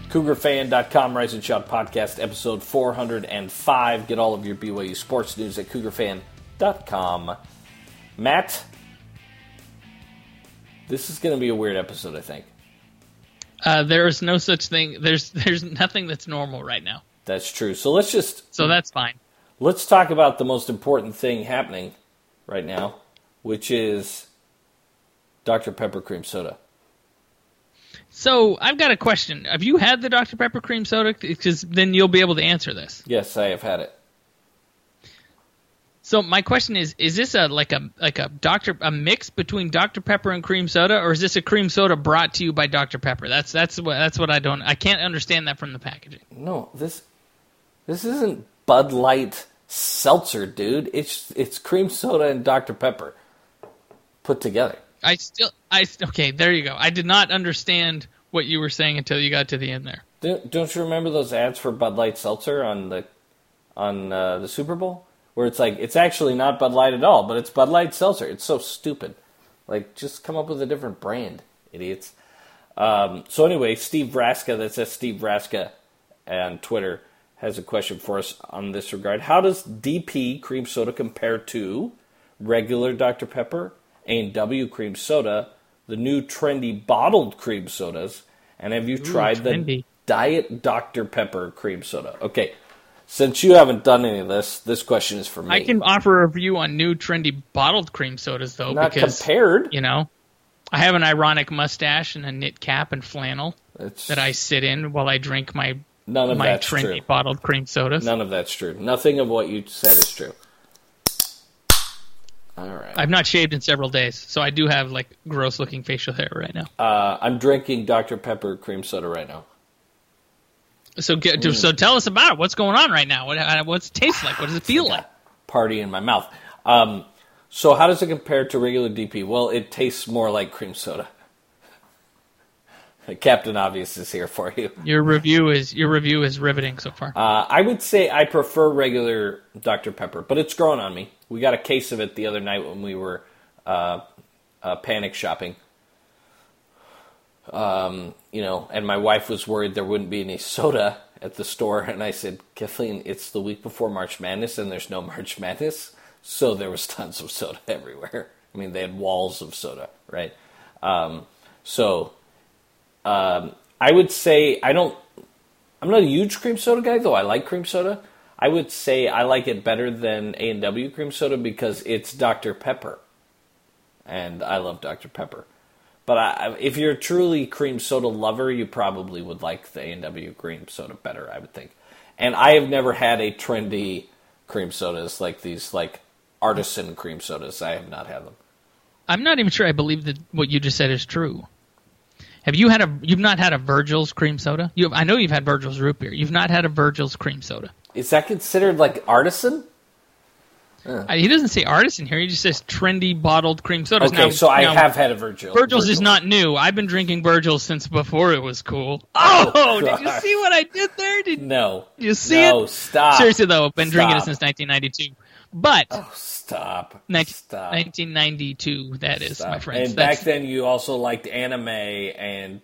CougarFan.com, Rise and Shout Podcast, episode 405. Get all of your BYU sports news at CougarFan.com. Matt, this is going to be a weird episode, I think. There is no such thing. There's nothing that's normal right now. That's true. So that's fine. Let's talk about the most important thing happening right now, which is Dr. Pepper Cream Soda. So I've got a question. Have you had the Dr. Pepper Cream Soda? Because then you'll be able to answer this. Yes, I have had it. So my question is this a mix between Dr. Pepper and cream soda, or is this a cream soda brought to you by Dr. Pepper? That's what I can't understand that from the packaging. No, this isn't Bud Light seltzer, dude. It's cream soda and Dr. Pepper put together. Okay, there you go. I did not understand what you were saying until you got to the end there. Don't you remember those ads for Bud Light seltzer on the Super Bowl? Where it's like, it's actually not Bud Light at all, but it's Bud Light seltzer. It's so stupid. Like, just come up with a different brand, idiots. So anyway, Steve Vraska, that says Steve Vraska on Twitter, has a question for us on this regard. How does DP cream soda compare to regular Dr. Pepper, A&W cream soda, the new trendy bottled cream sodas, and have you tried the Diet Dr. Pepper cream soda? Okay. Since you haven't done any of this question is for me. I can offer a review on new trendy bottled cream sodas, though. Not because, compared. You know, I have an ironic mustache and a knit cap and flannel that I sit in while I drink my trendy bottled cream sodas. None of that's true. Nothing of what you said is true. All right. I've not shaved in several days, so I do have, like, gross-looking facial hair right now. I'm drinking Dr. Pepper cream soda right now. So tell us about it. What's going on right now? What's it taste like? What does it feel like? Party in my mouth. So how does it compare to regular DP? Well, it tastes more like cream soda. Captain Obvious is here for you. Your review is riveting so far. I would say I prefer regular Dr. Pepper, but it's growing on me. We got a case of it the other night when we were panic shopping. And my wife was worried there wouldn't be any soda at the store, and I said, Kathleen, it's the week before March Madness, and there's no March Madness, so there was tons of soda everywhere. I mean, they had walls of soda, right? I would say I'm not a huge cream soda guy, though I like cream soda. I would say I like it better than A&W cream soda because it's Dr. Pepper, and I love Dr. Pepper. But if you're a truly cream soda lover, you probably would like the A&W cream soda better, I would think. And I have never had a trendy cream sodas like these, like artisan cream sodas. I have not had them. I'm not even sure I believe that what you just said is true. You've not had a Virgil's cream soda? I know you've had Virgil's root beer. You've not had a Virgil's cream soda. Is that considered like artisan? He doesn't say artisan here. He just says trendy bottled cream sodas. Okay, so I have had a Virgil. Virgil's is not new. I've been drinking Virgil's since before it was cool. Oh, did you see what I did there? No. You see it? No, stop. Seriously, though, I've been drinking it since 1992. But... Oh, stop. 1992, that is, my friends. And back then you also liked anime and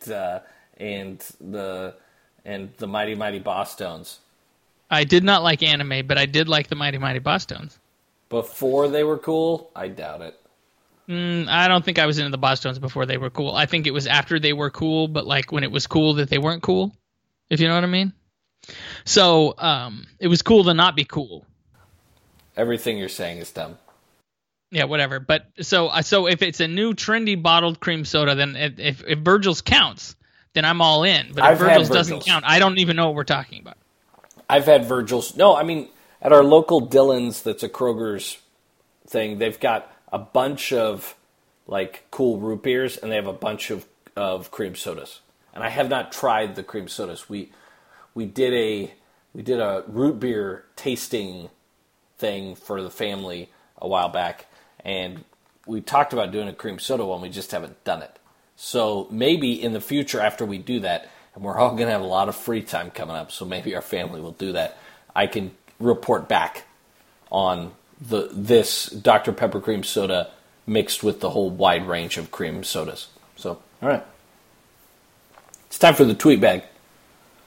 the Mighty Mighty Bosstones. I did not like anime, but I did like the Mighty Mighty Bosstones. Before they were cool? I doubt it. I don't think I was into the Bosstones before they were cool. I think it was after they were cool, but like when it was cool that they weren't cool, if you know what I mean. So it was cool to not be cool. Everything you're saying is dumb. Yeah, whatever. But so if it's a new trendy bottled cream soda, then if Virgil's counts, then I'm all in. But if Virgil's doesn't count, I don't even know what we're talking about. I've had Virgil's. No, I mean, at our local Dillon's, that's a Kroger's thing, they've got a bunch of, like, cool root beers, and they have a bunch of cream sodas. And I have not tried the cream sodas. We did a root beer tasting thing for the family a while back, and we talked about doing a cream soda one. We just haven't done it. So maybe in the future after we do that, and we're all going to have a lot of free time coming up, so maybe our family will do that, I can report back on this Dr. Pepper cream soda mixed with the whole wide range of cream sodas. So, all right. It's time for the tweet bag.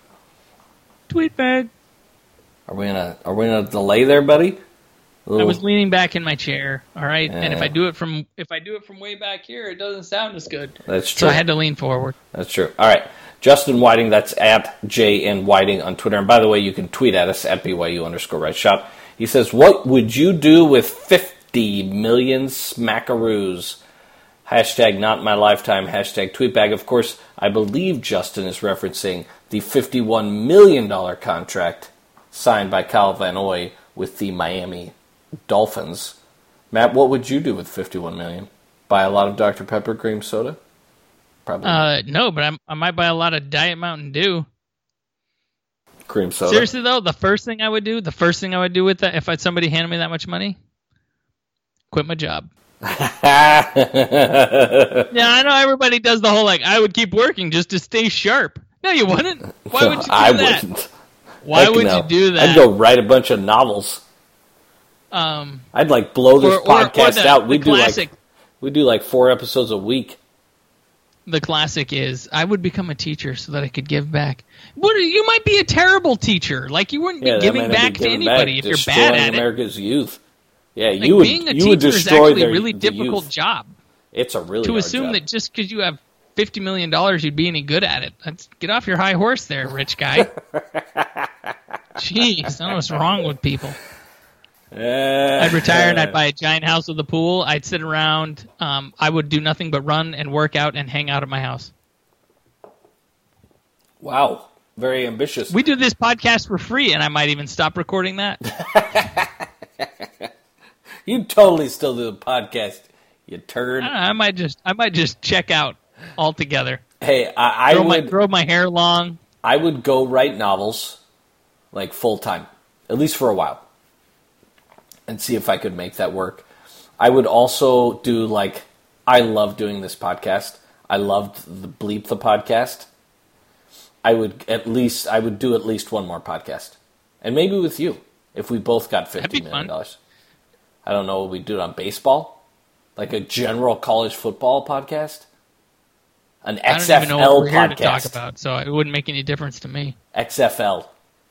Tweet bag. Are we gonna delay there, buddy? I was leaning back in my chair, all right? And if I do it from way back here, it doesn't sound as good. That's true. So I had to lean forward. That's true. All right. Justin Whiting, that's at JN Whiting on Twitter. And by the way, you can tweet at us at BYU_RightShop. He says, what would you do with 50 million smackaroos? Hashtag not my lifetime, hashtag tweetbag. Of course, I believe Justin is referencing the $51 million contract signed by Kyle Van Noy with the Miami Dolphins. Matt, what would you do with $51 million? Buy a lot of Dr. Pepper cream soda? Probably. No, but I might buy a lot of Diet Mountain Dew. Cream soda. Seriously though, the first thing I would do with that, if somebody handed me that much money, quit my job. Yeah, I know everybody does the whole I would keep working just to stay sharp. No, you wouldn't. Why would you do that? Wouldn't. Why would you do that? I'd go write a bunch of novels. I'd blow this podcast out. We do 4 episodes a week. The classic is I would become a teacher so that I could give back. You might be a terrible teacher. You wouldn't be giving back to anybody if you're bad at America's youth. Yeah, being a teacher is actually a really difficult youth. Job. It's a really to hard assume job. that just because you have $50 million, you'd be any good at it. Get off your high horse there, rich guy. Jeez, I don't know what's wrong with people. I'd retire and I'd buy a giant house with a pool. I'd sit around. I would do nothing but run and work out and hang out at my house. Wow. Very ambitious. We do this podcast for free, and I might even stop recording that. You totally still do the podcast, you turd. I might just check out altogether. Hey, I would grow my hair long. I would go write novels, full time, at least for a while, and see if I could make that work. I would also do I love doing this podcast. I loved the Bleep the podcast. I would do at least one more podcast, and maybe with you if we both got $50 million. Fun. I don't know what we'd do on baseball, a general college football podcast, an XFL I don't even know what we're podcast. Here to talk about, so it wouldn't make any difference to me. XFL.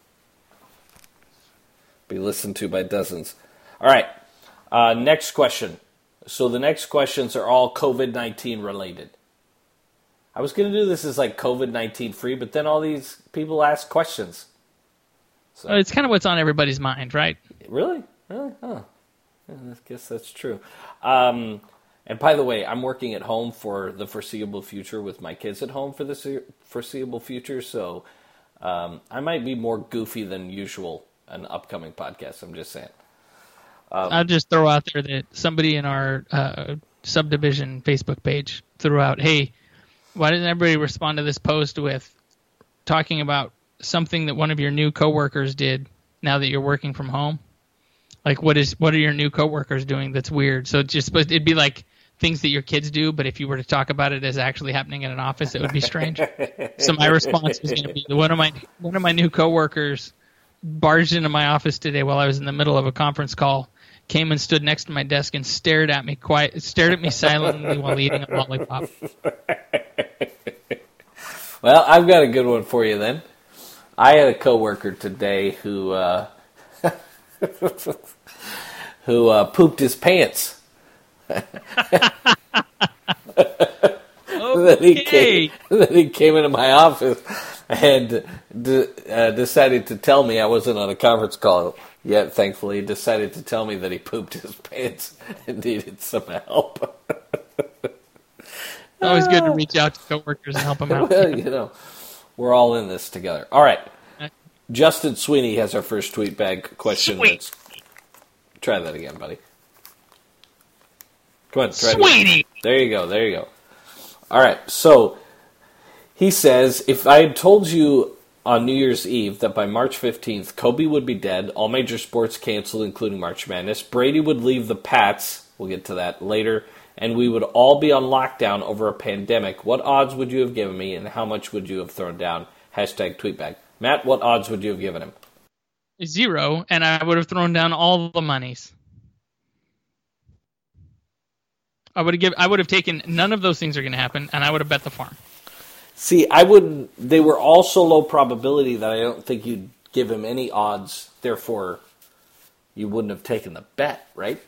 Be listened to by dozens. All right, next question. So the next questions are all COVID-19 related. I was going to do this as COVID-19 free, but then all these people ask questions. So it's kind of what's on everybody's mind, right? Really? Huh. Yeah, I guess that's true. And by the way, I'm working at home for the foreseeable future with my kids at home for the foreseeable future, so I might be more goofy than usual in upcoming podcasts. I'm just saying. I'll just throw out there that somebody in our subdivision Facebook page threw out, hey, why didn't everybody respond to this post with talking about something that one of your new coworkers did now that you're working from home? What are your new coworkers doing that's weird? So it'd be things that your kids do, but if you were to talk about it as actually happening in an office, it would be strange. So my response was going to be one of my new coworkers barged into my office today while I was in the middle of a conference call, came and stood next to my desk and stared at me silently while eating a lollipop. Well, I've got a good one for you then. I had a coworker today who pooped his pants. Then he came into my office and decided to tell me I wasn't on a conference call yet. Thankfully, he decided to tell me that he pooped his pants and needed some help. Always good to reach out to coworkers and help them out. Well, we're all in this together. All right. Justin Sweeney has our first tweet bag question. Let's try that again, buddy. Come on, try Sweeney! There you go. All right, so he says, if I had told you on New Year's Eve that by March 15th, Kobe would be dead, all major sports canceled, including March Madness, Brady would leave the Pats, we'll get to that later, and we would all be on lockdown over a pandemic, what odds would you have given me, and how much would you have thrown down? Hashtag tweetbag. Matt, what odds would you have given him? 0, and I would have thrown down all the monies. I would have taken none of those things are going to happen, and I would have bet the farm. See, I wouldn't. They were all so low probability that I don't think you'd give him any odds. Therefore, you wouldn't have taken the bet, right?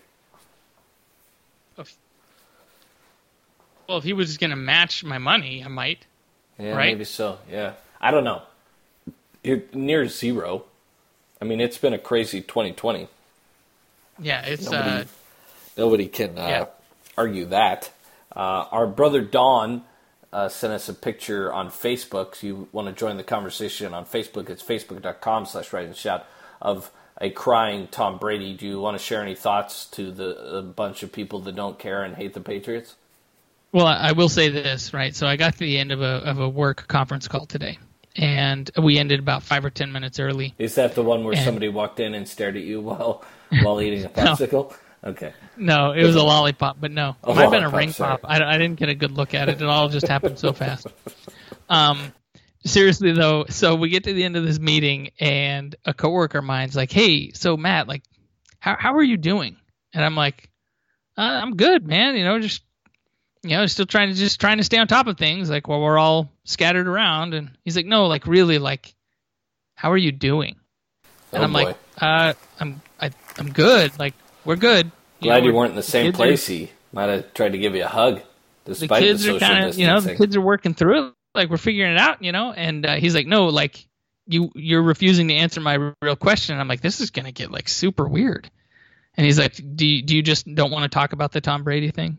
Well, if he was just going to match my money, I might. Yeah, right? Maybe so. Yeah, I don't know. You're near zero. I mean, it's been a crazy 2020. Yeah, it's nobody can argue that. Our brother Don sent us a picture on Facebook. So you want to join the conversation on Facebook? It's facebook.com/writeandshout of a crying Tom Brady. Do you want to share any thoughts to a bunch of people that don't care and hate the Patriots? Well, I will say this, right? So I got to the end of a work conference call today, and we ended about 5 or 10 minutes early. Is that the one where somebody walked in and stared at you while eating a popsicle? No. Okay. No, it was a lollipop, but no. It might have been a ring pop. I didn't get a good look at it. It all just happened so fast. Seriously, though, so we get to the end of this meeting, and a coworker of mine's like, hey, so Matt, like, how are you doing? And I'm like, I'm good, man. Still trying to stay on top of things, like while we're all scattered around. And he's like, no, like really, like, how are you doing? And I'm like, I'm good. Like, we're good. Glad you weren't in the same place. He might have tried to give you a hug, despite the social distancing. The kids are working through it. Like, we're figuring it out, And he's like, no, like, you're refusing to answer my real question. And I'm like, this is gonna get like super weird. And he's like, do you just don't want to talk about the Tom Brady thing?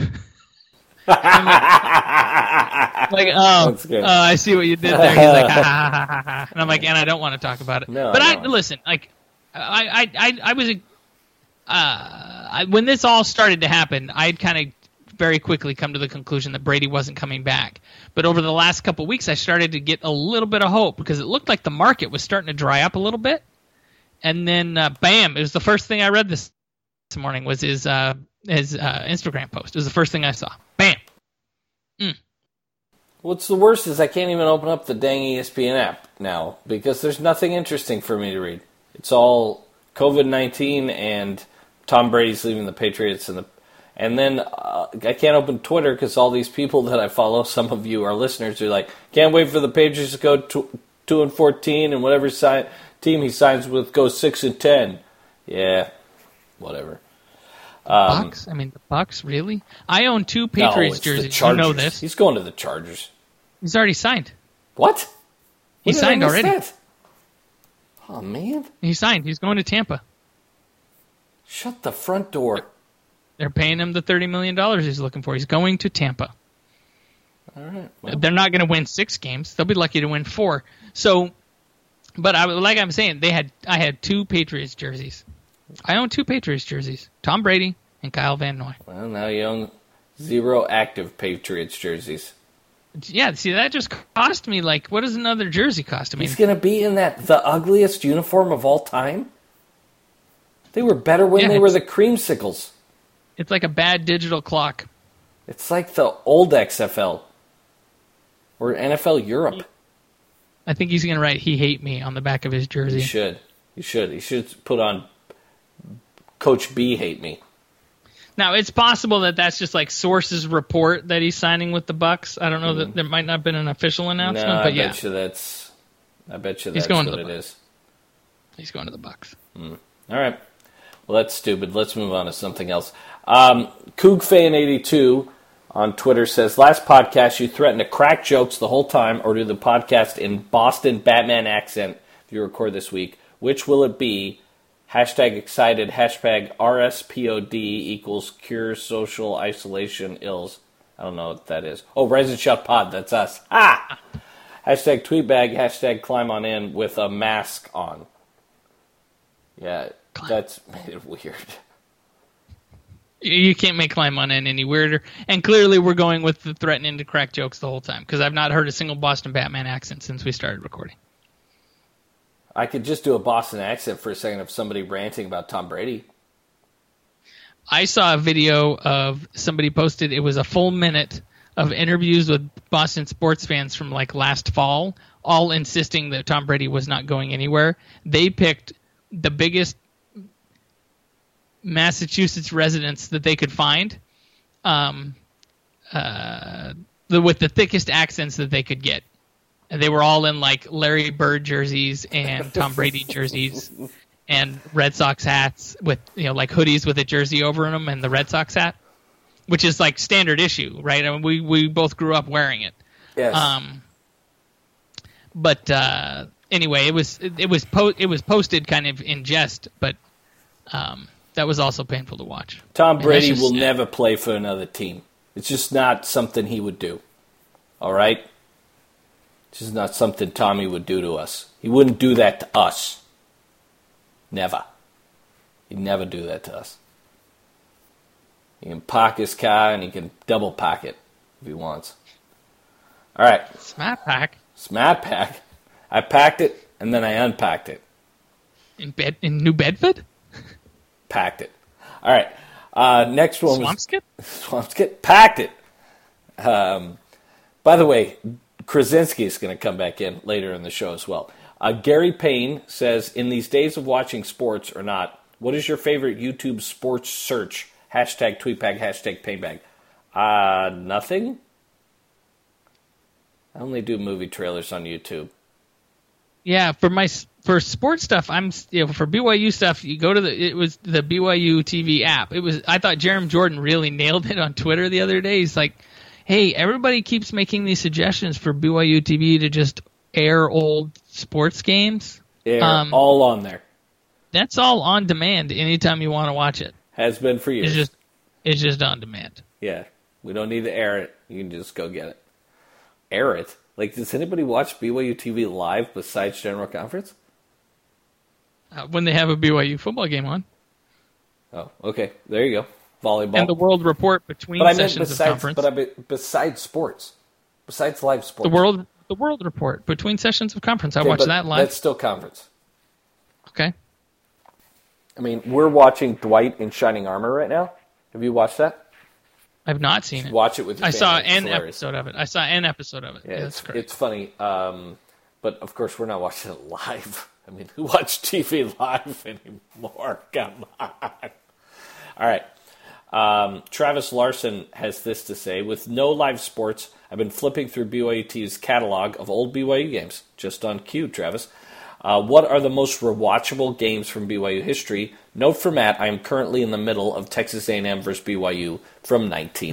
I see what you did there. He's like, ha, ha, ha, ha, ha. And I'm like, and I don't want to talk about it. No, but listen, like, I was, when this all started to happen, I'd kind of very quickly come to the conclusion that Brady wasn't coming back. But over the last couple of weeks, I started to get a little bit of hope because it looked like the market was starting to dry up a little bit. And then, bam! It was the first thing I read this morning was his Instagram post. It was the first thing I saw. Bam. What's the worst is I can't even open up the dang ESPN app now because there's nothing interesting for me to read. It's all COVID-19 and Tom Brady's leaving the Patriots, and then I can't open Twitter because all these people that I follow, some of you are listeners, are like, can't wait for the Patriots to go 2-14 and whatever team he signs with goes 6-10. Yeah, whatever. Bucks? I mean, the Bucks, really? I own 2 Patriots jerseys. You know this. He's going to the Chargers. He's already signed. What? He signed already. That? Oh, man. He signed. He's going to Tampa. Shut the front door. They're paying him the $30 million he's looking for. He's going to Tampa. All right. Well. They're not going to win 6 games. They'll be lucky to win 4. So, but like I'm saying, I had 2 Patriots jerseys. I own 2 Patriots jerseys. Tom Brady and Kyle Van Noy. Well, now you own 0 active Patriots jerseys. Yeah, see, that just cost me, like, what does another jersey cost? I mean, he's going to be in the ugliest uniform of all time? They were better when they were the creamsicles. It's like a bad digital clock. It's like the old XFL. Or NFL Europe. I think he's going to write, "He hate me" on the back of his jersey. He should. He should put on Coach B hate me. Now, it's possible that that's just like sources report that he's signing with the Bucks. I don't know that there might not have been an official announcement, but I bet you that's he's going what to the it is. He's going to the Bucks. All right. Well, that's stupid. Let's move on to something else. CougFan82 on Twitter says, last podcast you threatened to crack jokes the whole time or do the podcast in Boston Batman accent if you record this week. Which will it be? #excited, #RSPOD equals cure social isolation ills. I don't know what that is. Oh, Rise and Shout Pod, that's us. Ah! #tweetbag, #climb on in with a mask on. Yeah, that's made it weird. You can't make Climb on in any weirder. And clearly we're going with the threatening to crack jokes the whole time because I've not heard a single Boston Batman accent since we started recording. I could just do a Boston accent for a second of somebody ranting about Tom Brady. I saw a video of somebody posted, it was a full minute of interviews with Boston sports fans from like last fall, all insisting that Tom Brady was not going anywhere. They picked the biggest Massachusetts residents that they could find, with the thickest accents that they could get. And they were all in like Larry Bird jerseys and Tom Brady jerseys and Red Sox hats with, like hoodies with a jersey over them and the Red Sox hat, which is like standard issue, right? I mean, we both grew up wearing it. Yes. But anyway, it was posted kind of in jest, but that was also painful to watch. Tom Brady will never play for another team. It's just not something he would do. All right? It's just not something Tommy would do to us. He wouldn't do that to us. Never. He'd never do that to us. He can park his car and he can double park it if he wants. All right. Smart pack. Smart pack. I packed it and then I unpacked it. In New Bedford? Packed it. All right. Next one was Swampskit? Packed it. By the way, Krasinski is going to come back in later in the show as well. Gary Payne says, in these days of watching sports or not, what is your favorite YouTube sports search? Hashtag tweetbag, hashtag paybag. Nothing. I only do movie trailers on YouTube. Yeah, for sports stuff, for BYU stuff, you go to it was the BYU TV app. I thought Jerem Jordan really nailed it on Twitter the other day. He's like, hey, everybody keeps making these suggestions for BYU TV to just air old sports games. Yeah, all on there. That's all on demand anytime you want to watch it. Has been for years. It's just on demand. Yeah, we don't need to air it. You can just go get it. Air it? Like, does anybody watch BYU TV live besides General Conference? When they have a BYU football game on. Oh, okay. There you go. Volleyball. And the World Report between sessions of conference. But besides sports. Besides live sports. The World Report between sessions of conference. I watched that live. That's still conference. Okay. I mean, we're watching Dwight in Shining Armor right now. Have you watched that? I've not seen it. Watch it with your family. I saw an episode of it. Yeah, that's great. It's funny. But, of course, we're not watching it live. I mean, who watches TV live anymore? Come on. All right. Travis Larson has this to say. With no live sports, I've been flipping through BYU's catalog of old BYU games. Just on cue, Travis. What are the most rewatchable games from BYU history? Note for Matt, I am currently in the middle of Texas A&M versus BYU from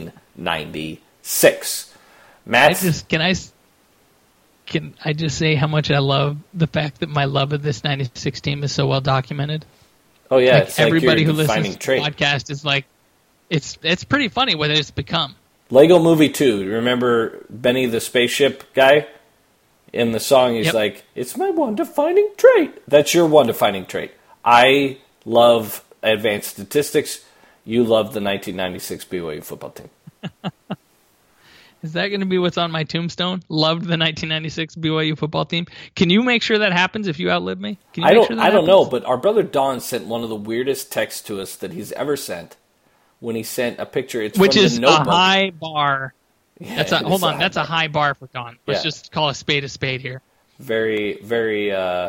1996. Matt, can I just say how much I love the fact that my love of this 96 team is so well documented? Oh yeah, like everybody who listens to the podcast is like, it's pretty funny what it's become. Lego Movie 2. Remember Benny the spaceship guy? In the song, he's like, it's my one defining trait. That's your one defining trait. I love advanced statistics. You love the 1996 BYU football team. Is that going to be what's on my tombstone? Loved the 1996 BYU football team. Can you make sure that happens if you outlive me? Can you I don't know, but our brother Don sent one of the weirdest texts to us that he's ever sent. When he sent a picture, which from is the Notebook. A high bar. Yeah, that's a high bar for Don. Let's just call a spade here. Very, very,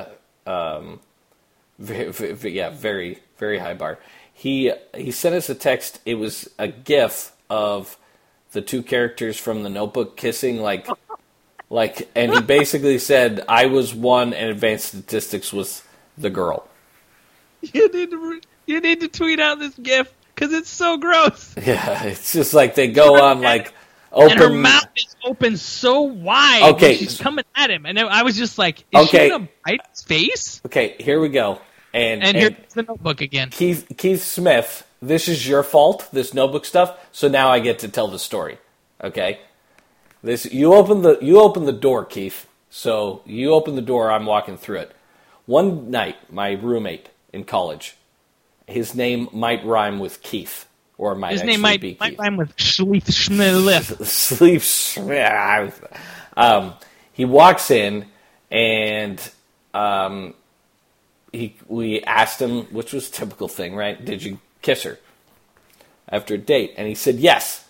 very, very high bar. He sent us a text. It was a GIF of the two characters from the Notebook kissing, and he basically said, "I was one, and advanced statistics was the girl." You need to tweet out this GIF because it's so gross. Yeah, it's just like they go on like. Open. And her mouth is open so wide. Okay. She's coming at him. And I was just like, is she going to bite his face? Okay, here we go. And here's the Notebook again. Keith Smith, this is your fault, this Notebook stuff, so now I get to tell the story. Okay? You open the door, Keith. So you open the door, I'm walking through it. One night, my roommate in college, his name might rhyme with Keith. Or might his name might rhyme with Schleif Schmilif. He walks in, and we asked him, which was a typical thing, right? Did you kiss her after a date? And he said yes.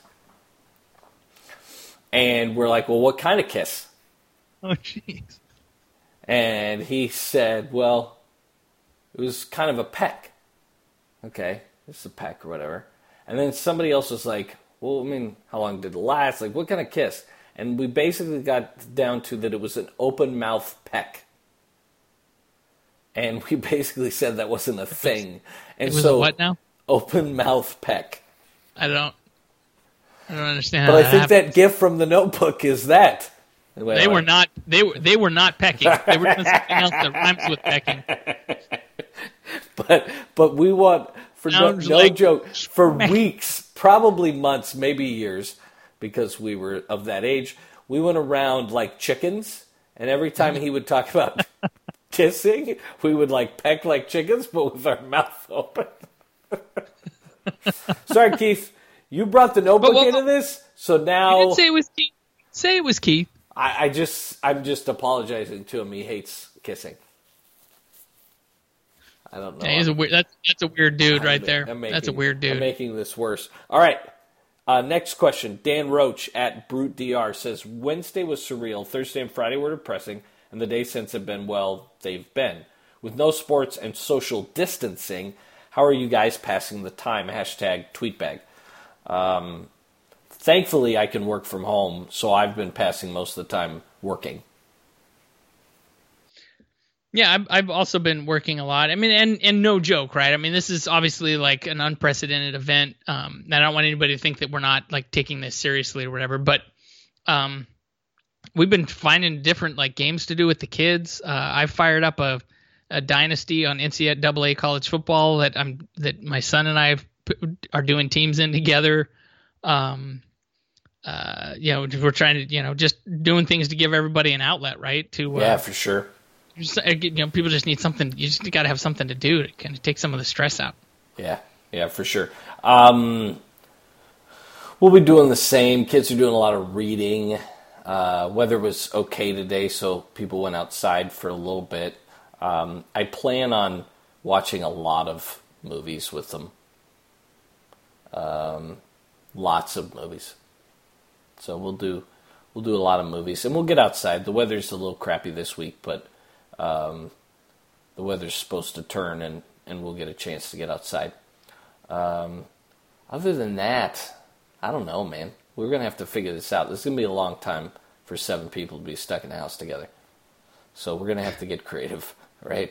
And we're like, well, what kind of kiss? Oh, jeez. And he said, well, it was kind of a peck. Okay, it's a peck or whatever. And then somebody else was like, well, I mean, how long did it last? Like, what kind of kiss? And we basically got down to that it was an open mouth peck. And we basically said that wasn't a thing. And it was a what now? Open mouth peck. I don't understand. But I think that GIF from The Notebook is that. They were not pecking. They were doing something else that rhymes with pecking. But we want, for no joke, for weeks, probably months, maybe years, because we were of that age, we went around like chickens, and every time he would talk about kissing, we would like peck like chickens, but with our mouth open. Sorry, Keith. You brought The Notebook into this, so now... You didn't say it was Keith. Say it was Keith. I'm just apologizing to him. He hates kissing. I don't know. That's a weird dude right there. That's a weird dude. I'm making this worse. All right. Next question. Dan Roach at Brute DR says, Wednesday was surreal. Thursday and Friday were depressing, and the days since have been, well, they've been. With no sports and social distancing, how are you guys passing the time? Hashtag tweetbag. Thankfully, I can work from home, so I've been passing most of the time working. Yeah, I've also been working a lot. I mean, and no joke, right? I mean, this is obviously like an unprecedented event. And I don't want anybody to think that we're not like taking this seriously or whatever. But we've been finding different like games to do with the kids. I fired up a dynasty on NCAA college football that my son and I are doing teams in together. We're trying to, just doing things to give everybody an outlet, right? Yeah, for sure. People just need something. You just got to have something to do to kind of take some of the stress out. Yeah, for sure. We'll be doing the same. Kids are doing a lot of reading. Weather was okay today, so people went outside for a little bit. I plan on watching a lot of movies with them. Lots of movies. So we'll do a lot of movies, and we'll get outside. The weather's a little crappy this week, but the weather's supposed to turn, and we'll get a chance to get outside. Other than that, I don't know, man. We're going to have to figure this out. This is going to be a long time for 7 people to be stuck in a house together. So we're going to have to get creative, right?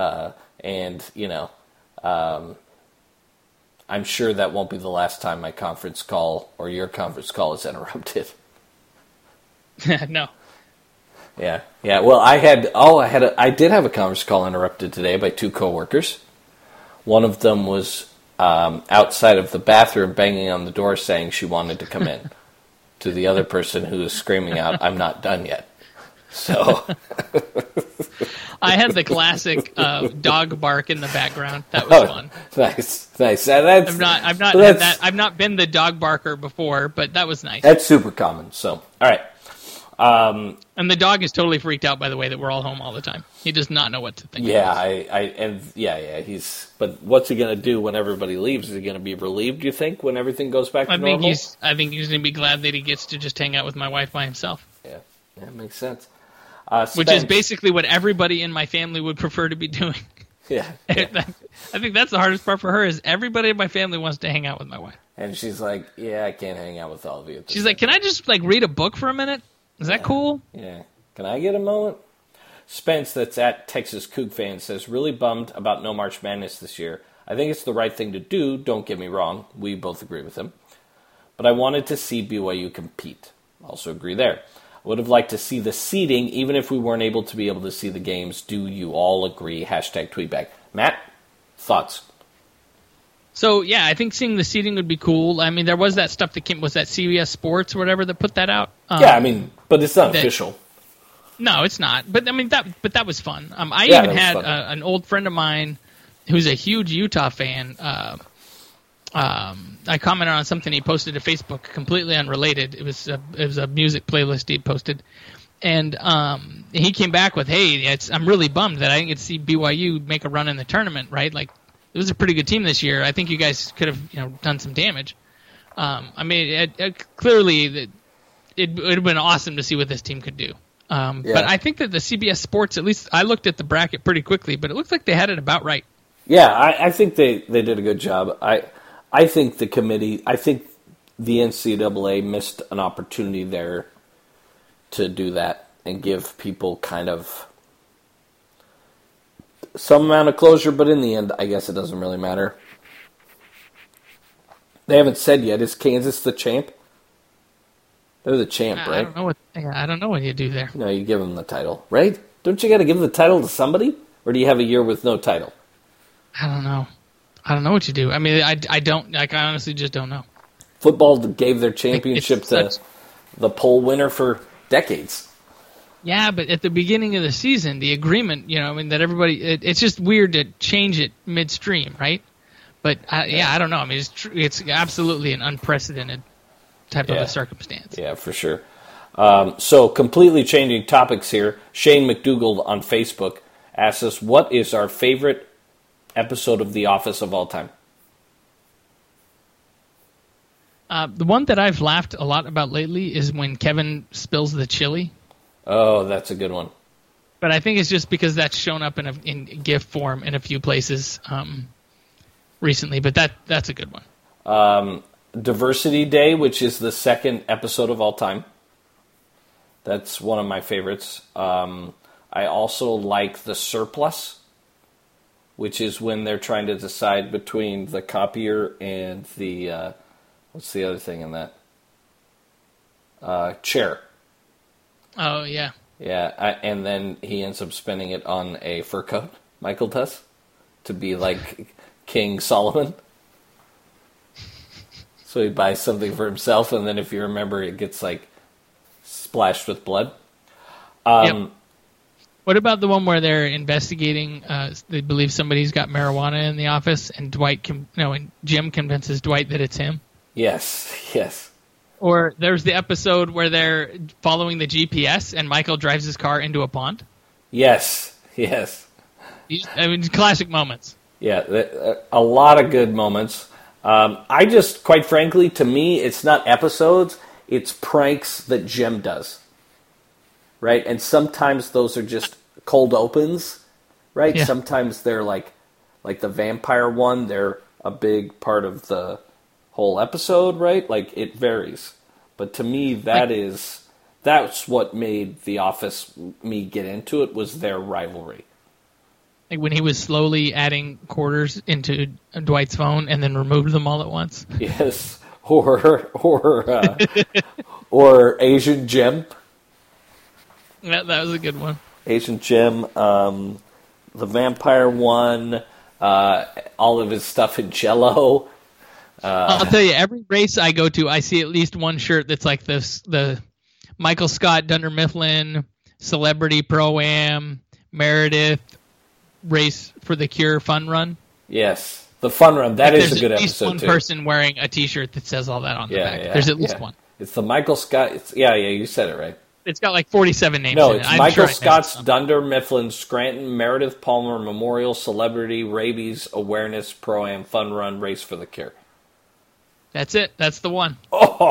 I'm sure that won't be the last time my conference call or your conference call is interrupted. No. Yeah. Well, I did have a conference call interrupted today by 2 coworkers. One of them was outside of the bathroom banging on the door saying she wanted to come in. To the other person who was screaming out, "I'm not done yet." So I had the classic dog bark in the background. That was fun. Nice. I've not been the dog barker before, but that was nice. That's super common. So, all right. And the dog is totally freaked out by the way that we're all home all the time. He does not know what to think. Yeah, But what's he going to do when everybody leaves? Is he going to be relieved? Do you think when everything goes back to normal? I think he's going to be glad that he gets to just hang out with my wife by himself. Yeah, that makes sense. Which is basically what everybody in my family would prefer to be doing. Yeah. I think that's the hardest part for her is everybody in my family wants to hang out with my wife. And she's like, "Yeah, I can't hang out with all of you." She's like, "Can I just like read a book for a minute? Is that cool?" Yeah. Can I get a moment? Spence, that's at Texas Coug fan, says, "Really bummed about no March Madness this year. I think it's the right thing to do, don't get me wrong. We both agree with him. But I wanted to see BYU compete. Also agree there. I would have liked to see the seeding, even if we weren't able to see the games. Do you all agree? Hashtag tweetback." Matt, thoughts? So, yeah, I think seeing the seeding would be cool. I mean, there was that stuff that came, was that CBS Sports or whatever that put that out? But it's not official. No, it's not. But I mean, that was fun. I even had an old friend of mine who's a huge Utah fan. I commented on something he posted to Facebook, completely unrelated. It was a music playlist he posted, and he came back with, "Hey, I'm really bummed that I didn't get to see BYU make a run in the tournament. Right? Like, it was a pretty good team this year. I think you guys could have done some damage. I mean, clearly, it would have been awesome to see what this team could do." But I think that the CBS Sports, at least I looked at the bracket pretty quickly, but it looks like they had it about right. Yeah, I think they did a good job. I think the committee, I think the NCAA missed an opportunity there to do that and give people kind of some amount of closure, but in the end, I guess it doesn't really matter. They haven't said yet, is Kansas the champ? They're the champ, right? I don't know what you do there. No, you give them the title, right? Don't you got to give the title to somebody? Or do you have a year with no title? I don't know. I don't know what you do. I mean, I don't, like, I honestly just don't know. Football gave their championship to the poll winner for decades. Yeah, but at the beginning of the season, the agreement, I mean, that everybody, it's just weird to change it midstream, right? But, I don't know. I mean, it's absolutely an unprecedented type of a circumstance. Yeah, for sure. So, completely changing topics here. Shane McDougall on Facebook asks us, what is our favorite episode of The Office of all time? The one that I've laughed a lot about lately is when Kevin spills the chili. Oh, that's a good one. But I think it's just because that's shown up in GIF form in a few places recently. But that's a good one. Diversity Day, which is the second episode of all time. That's one of my favorites. I also like The Surplus, which is when they're trying to decide between the copier and the... what's the other thing in that? Chair. Oh, yeah. Yeah, and then he ends up spending it on a fur coat, Michael does, to be like King Solomon. So he buys something for himself, and then if you remember, it gets like splashed with blood. Yep. What about the one where they're investigating? They believe somebody's got marijuana in the office, and and Jim convinces Dwight that it's him. Yes. Or there's the episode where they're following the GPS, and Michael drives his car into a pond. Yes. I mean, classic moments. Yeah, a lot of good moments. I just, quite frankly, to me, it's not episodes, it's pranks that Jim does. Right? And sometimes those are just cold opens, right? Yeah. Sometimes they're like the vampire one, they're a big part of the whole episode, right? Like, it varies. But to me, that's what made The Office, me get into it, was their rivalry. Like when he was slowly adding quarters into Dwight's phone and then removed them all at once. Yes. Or Asian Jim. Yeah, that was a good one. Asian Jim, the vampire one, all of his stuff in Jell-O. I'll tell you, every race I go to, I see at least one shirt that's like the Michael Scott, Dunder Mifflin, Celebrity Pro-Am, Meredith, Race for the Cure Fun Run. Yes, the Fun Run. That is a good episode, too. There's at least one person wearing a T-shirt that says all that on the back. Yeah, there's at least one. It's the Michael Scott. You said it right. It's got like 47 names in it. No, it's Michael Scott's Dunder Mifflin, Scranton, Meredith Palmer Memorial, Celebrity, Rabies, Awareness, Pro-Am, Fun Run, Race for the Cure. That's it. That's the one.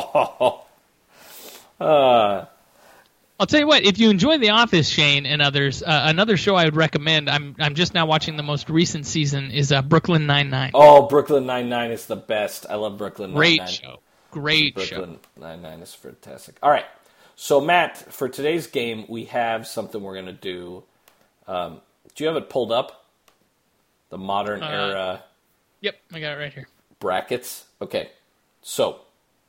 I'll tell you what. If you enjoy The Office, Shane and others, another show I would recommend. I'm just now watching the most recent season. Is Brooklyn Nine-Nine. Oh, Brooklyn Nine-Nine is the best. I love Brooklyn Nine-Nine. Great show. Brooklyn Nine-Nine is fantastic. All right. So, Matt, for today's game, we have something we're going to do. Do you have it pulled up? The modern era. Yep, I got it right here. Brackets. Okay. So,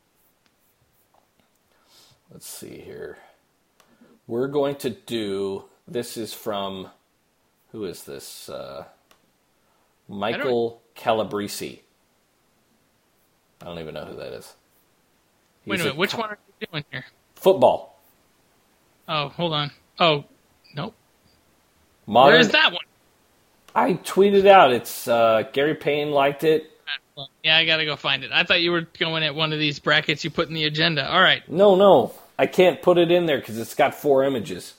let's see here. We're going to do, this is from, who is this? Michael Calabrese. I don't even know who that is. Wait a minute, which one are you doing here? Football. Oh, hold on. Oh, nope. Modern, where is that one? I tweeted out. It's Gary Payne liked it. Yeah, I gotta go find it. I thought you were going at one of these brackets you put in the agenda. All right. No. I can't put it in there because it's got 4 images.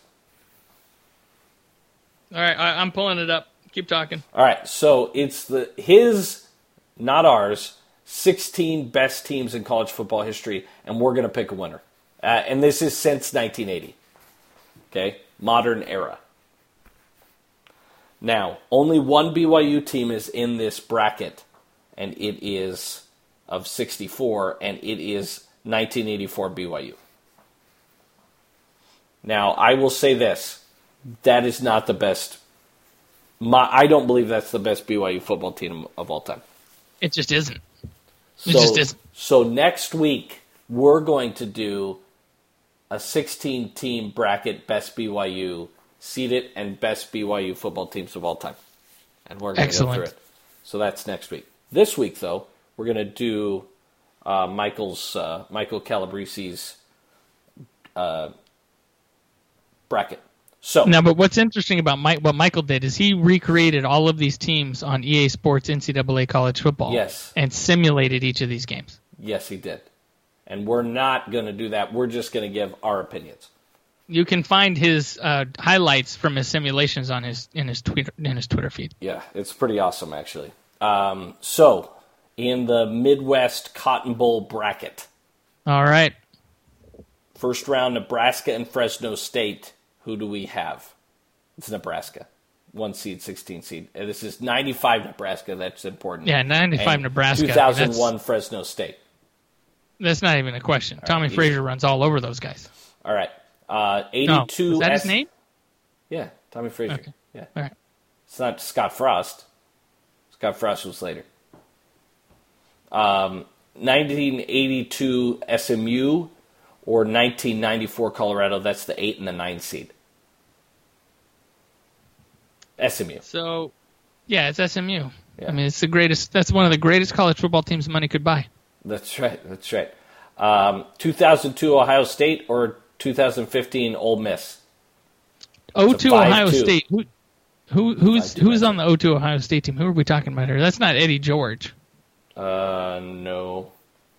All right, I'm pulling it up. Keep talking. All right, so it's his, not ours, 16 best teams in college football history, and we're going to pick a winner. And this is since 1980. Okay? Modern era. Now, only one BYU team is in this bracket, and it is of 64, and it is 1984 BYU. Now, I will say this. That is not the best. I don't believe that's the best BYU football team of all time. It just isn't. Just isn't. So next week, we're going to do a 16-team bracket, best BYU seeded and best BYU football teams of all time. And we're going to go through it. So that's next week. This week, though, we're going to do Michael Calabresi's bracket. So now, but what's interesting about what Michael did is he recreated all of these teams on EA Sports NCAA College Football. Yes. And simulated each of these games. Yes, he did. And we're not going to do that. We're just going to give our opinions. You can find his highlights from his simulations on in his Twitter feed. Yeah, it's pretty awesome, actually. So, in the Midwest Cotton Bowl bracket. All right. First round, Nebraska and Fresno State. Who do we have? It's Nebraska. 1 seed, 16 seed. And this is 95 Nebraska. That's important. Yeah, 95 and Nebraska. 2001 Fresno State. That's not even a question. Tommy Frazier runs all over those guys. All right. 82. Is that his name? Yeah, Tommy Frazier. Okay. Yeah. All right. It's not Scott Frost. Scott Frost was later. 1982 SMU or 1994 Colorado. That's the 8 and the 9 seed. SMU. So, yeah, it's SMU. Yeah. I mean, it's the greatest. That's one of the greatest college football teams money could buy. That's right. 2002 Ohio State or 2015 Ole Miss. 02 Ohio State. Who's on the 02 Ohio State team? Who are we talking about here? That's not Eddie George. No.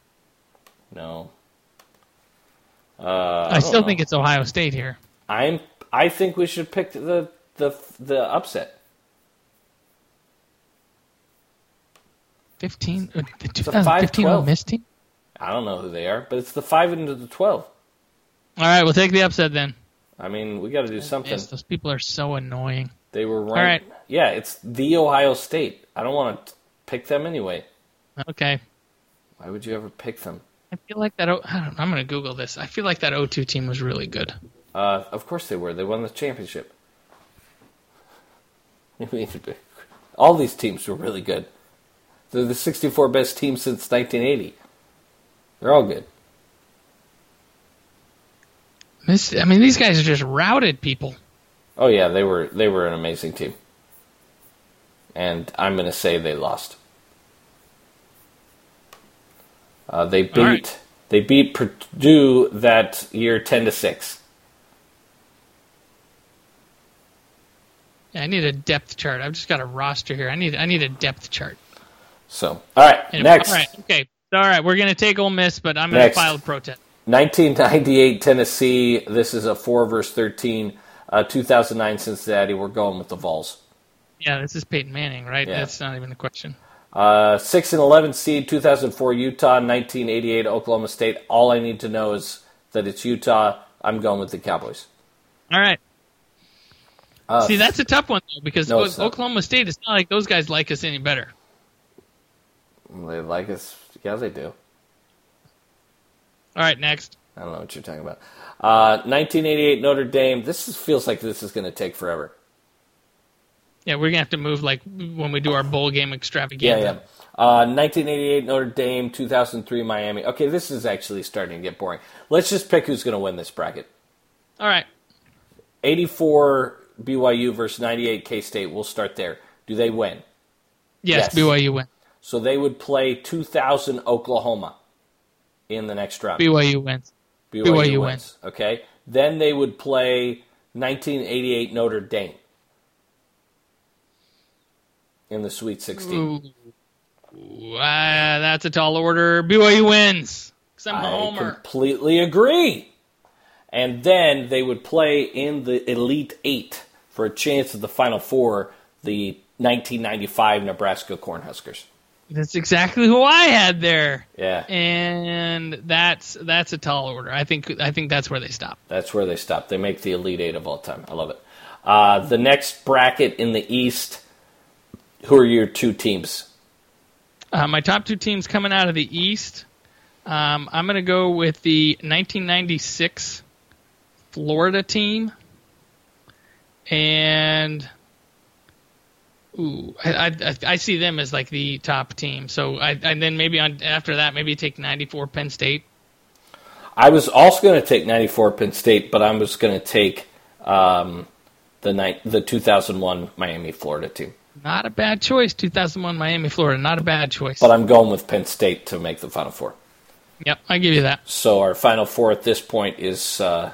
I still think it's Ohio State here. I think we should pick the upset. 15. The 2015 Ole Miss team. I don't know who they are, but it's the 5 into the 12. All right, we'll take the upset then. I mean, we got to do something. Yes, those people are so annoying. They were right. All right. Yeah, it's the Ohio State. I don't want to pick them anyway. Okay. Why would you ever pick them? I feel like that. I'm going to Google this. I feel like that 02 team was really good. Of course they were. They won the championship. All these teams were really good. They're the 64 best teams since 1980. They're all good. These guys are just routed people. Oh yeah, they were an amazing team. And I'm going to say they lost. They beat Purdue that year 10-6. Yeah, I need a depth chart. I've just got a roster here. I need a depth chart. So, all right, next. All right, okay. All right, we're going to take Ole Miss, but I'm going to file a protest. 1998 Tennessee. This is a 4 versus 13. 2009 Cincinnati. We're going with the Vols. Yeah, this is Peyton Manning, right? Yeah. That's not even a question. 6 and 11 seed. 2004 Utah. 1988 Oklahoma State. All I need to know is that it's Utah. I'm going with the Cowboys. All right. See, that's a tough one though, because Oklahoma State. It's not like those guys like us any better. They like us. Yeah, they do. All right, next. I don't know what you're talking about. 1988 Notre Dame. Feels like this is going to take forever. Yeah, we're going to have to move like when we do our bowl game extravaganza. Yeah. 1988 Notre Dame, 2003 Miami. Okay, this is actually starting to get boring. Let's just pick who's going to win this bracket. All right. 84 BYU versus 98 K-State. We'll start there. Do they win? Yes. BYU wins. So they would play 2000 Oklahoma in the next round. BYU wins. BYU wins. Okay. Then they would play 1988 Notre Dame in the Sweet 16. That's a tall order. BYU wins. I completely agree. And then they would play in the Elite Eight for a chance at the Final Four, the 1995 Nebraska Cornhuskers. That's exactly who I had there. Yeah. And that's a tall order. I think that's where they stop. That's where they stop. They make the Elite Eight of all time. I love it. The next bracket in the East, who are your two teams? My top two teams coming out of the East, I'm going to go with the 1996 Florida team, and I see them as like the top team. So and then maybe after that, maybe take 94 Penn State. I was also going to take 94 Penn State, but I was going to take the 2001 Miami, Florida team. Not a bad choice. 2001 Miami, Florida. Not a bad choice. But I'm going with Penn State to make the Final Four. Yep, I give you that. So our Final Four at this point is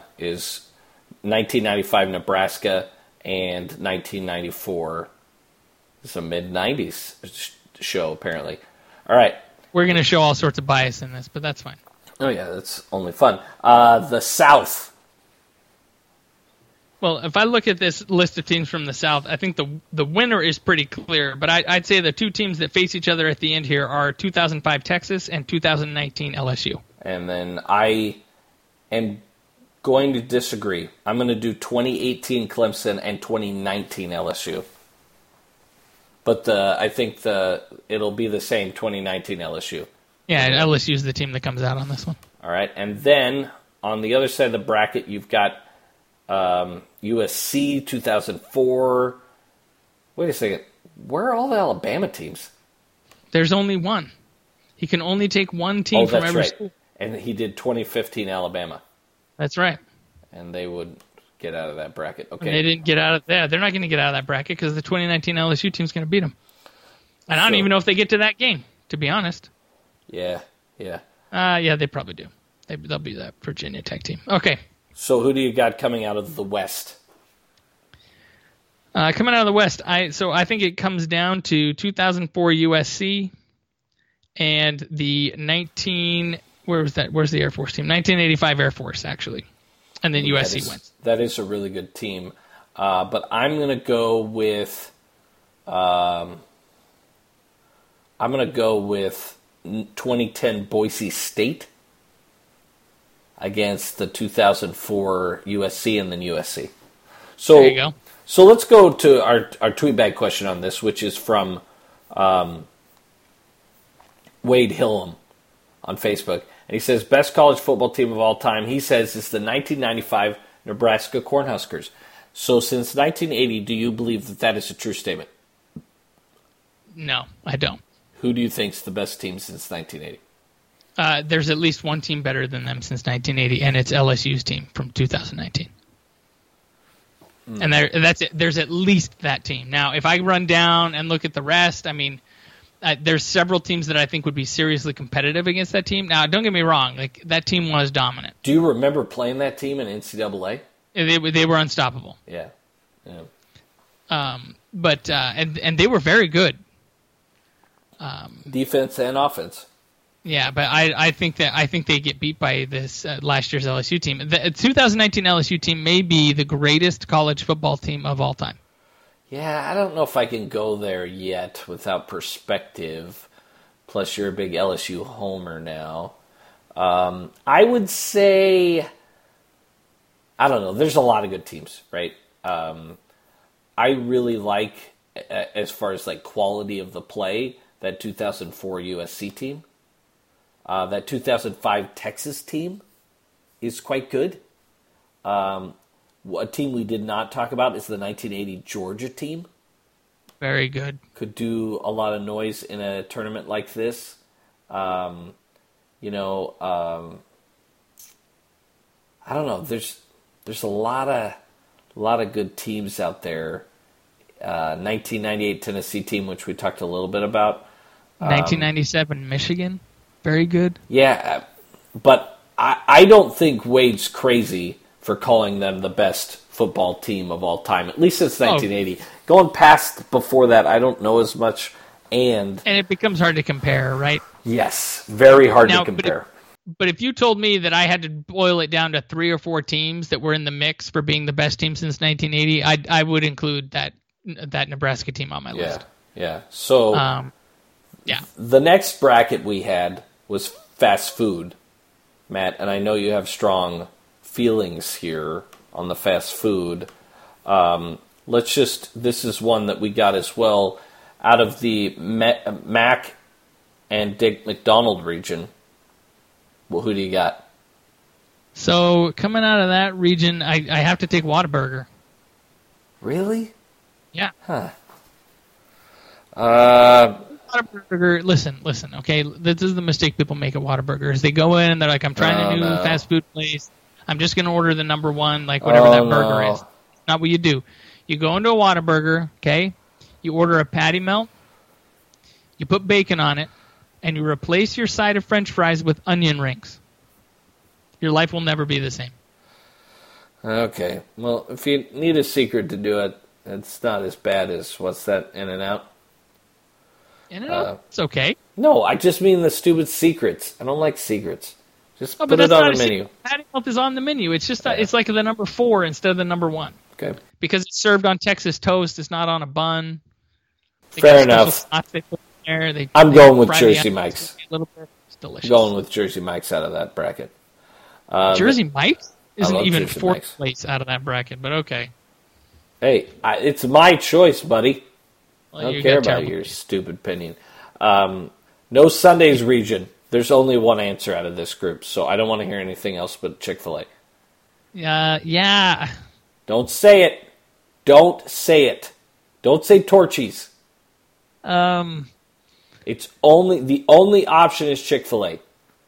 1995 Nebraska and 1994. It's a mid-90s show, apparently. All right. We're going to show all sorts of bias in this, but that's fine. Oh, yeah, that's only fun. The South. Well, if I look at this list of teams from the South, I think the winner is pretty clear. But I'd say the two teams that face each other at the end here are 2005 Texas and 2019 LSU. And then I am going to disagree. I'm going to do 2018 Clemson and 2019 LSU. But I think it'll be the same 2019 LSU. Yeah, LSU is the team that comes out on this one. All right, and then on the other side of the bracket, you've got USC 2004. Wait a second. Where are all the Alabama teams? There's only one. He can only take one team from every school. And he did 2015 Alabama. That's right. And they would get out of that bracket. Okay. And they didn't get out of that. They're not going to get out of that bracket because the 2019 LSU team's going to beat them. And I don't even know if they get to that game, to be honest. Yeah. Yeah, they probably do. They'll be that Virginia Tech team. Okay. So who do you got coming out of the West? Coming out of the West, I think it comes down to 2004 USC and the where's the Air Force team? 1985 Air Force, actually. And then USC wins. That is a really good team. But I'm going to go with 2010 Boise State against the 2004 USC and then USC. So, there you go. So let's go to our tweet bag question on this, which is from Wade Hillam on Facebook. And he says, best college football team of all time, he says, is the 1995 Nebraska Cornhuskers. So since 1980, do you believe that is a true statement? No, I don't. Who do you think is the best team since 1980? There's at least one team better than them since 1980, and it's LSU's team from 2019. And that's it. There's at least that team. Now, if I run down and look at the rest, I mean, there's several teams that I think would be seriously competitive against that team. Now, don't get me wrong. Like, that team was dominant. Do you remember playing that team in NCAA? They were unstoppable. Yeah. But they were very good. Defense and offense. Yeah, but I think they get beat by this last year's LSU team. The 2019 LSU team may be the greatest college football team of all time. Yeah, I don't know if I can go there yet without perspective. Plus, you're a big LSU homer now. I would say, I don't know. There's a lot of good teams, right? I really like, as far as like quality of the play, that 2004 USC team. That 2005 Texas team is quite good. A team we did not talk about is the 1980 Georgia team. Very good. Could do a lot of noise in a tournament like this. I don't know. There's a lot of good teams out there. 1998 Tennessee team, which we talked a little bit about. 1997 Michigan. Very good. Yeah, but I don't think Wade's crazy for calling them the best football team of all time, at least since 1980. Going past before that, I don't know as much. And it becomes hard to compare, right? Yes, very hard to compare. But if you told me that I had to boil it down to 3 or 4 teams that were in the mix for being the best team since 1980, I would include that Nebraska team on my list. Yeah. So the next bracket we had was fast food, Matt, and I know you have strong feelings here on the fast food. This is one that we got as well out of the Mac and Dick McDonald region. Well, who do you got? So coming out of that region, I have to take Whataburger. Really? Yeah. Huh. Whataburger. Listen. Okay, this is the mistake people make at Whataburger. Is they go in and they're like, I'm trying a new fast food place. I'm just going to order the number one, like whatever that burger is. Not what you do. You go into a Whataburger, okay? You order a patty melt. You put bacon on it, and you replace your side of French fries with onion rings. Your life will never be the same. Okay. Well, if you need a secret to do it, it's not as bad as, what's that, In-N-Out? In-N-Out? It's okay. No, I just mean the stupid secrets. I don't like secrets. Just put it on the menu. Patty melt is on the menu. It's just it's like the number 4 instead of the number 1. Okay. Because it's served on Texas toast. It's not on a bun. Fair enough. I'm going with Jersey Mike's. A little bit. It's delicious. Going with Jersey Mike's out of that bracket. Jersey Mike's isn't even fourth place out of that bracket, but okay. Hey, it's my choice, buddy. Well, I don't care about your stupid opinion. No Sundays region. There's only one answer out of this group, so I don't want to hear anything else but Chick-fil-A. Yeah. Don't say it. Don't say it. Don't say Torchy's. It's the only option is Chick-fil-A.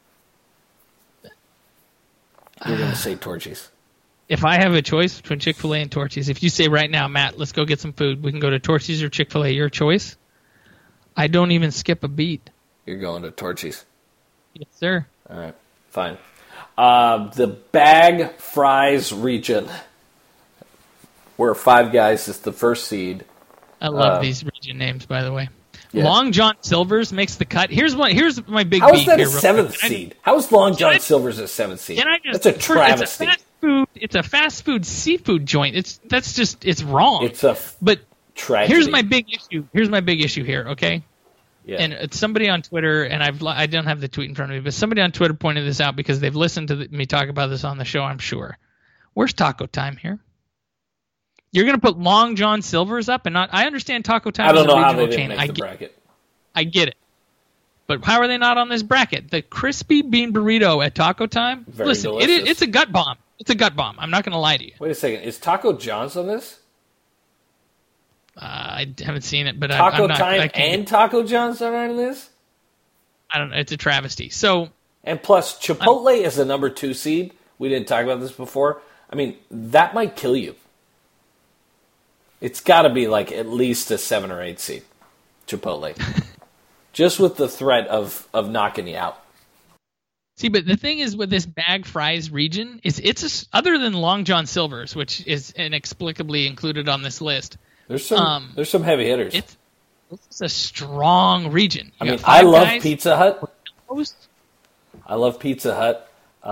You're going to say Torchy's. If I have a choice between Chick-fil-A and Torchy's, if you say right now, Matt, let's go get some food, we can go to Torchy's or Chick-fil-A, your choice, I don't even skip a beat. You're going to Torchy's. Yes, sir. All right, fine. The Bag Fries region, where Five Guys is the first seed. I love these region names, by the way. Yeah. Long John Silver's makes the cut. Here's my big. How is that a 7th seed? How is Long John Silver's a 7th seed? That's a travesty. It's a fast food seafood joint. It's wrong. It's a tragedy. Here's my big issue. Here's my big issue here. Okay. Yeah. And it's somebody on Twitter, and I don't have the tweet in front of me, but somebody on Twitter pointed this out because they've listened to me talk about this on the show. I'm sure. Where's Taco Time here? You're going to put Long John Silver's up and not... I understand Taco Time is a regional chain. Make the bracket. I get it. But how are they not on this bracket? The crispy bean burrito at Taco Time? Very listen, delicious. it's a gut bomb. It's a gut bomb. I'm not going to lie to you. Wait a second. Is Taco John's on this? I haven't seen it, but Taco I'm not... Time and Taco John's are on this? I don't know. It's a travesty. So... And plus, Chipotle is the number 2 seed. We didn't talk about this before. I mean, that might kill you. It's got to be like at least a 7 or 8 seed, Chipotle. Just with the threat of knocking you out. See, but the thing is with this Bag Fries region, other than Long John Silver's, which is inexplicably included on this list. There's some heavy hitters. It's a strong region. I love Pizza Hut. I love Pizza Hut.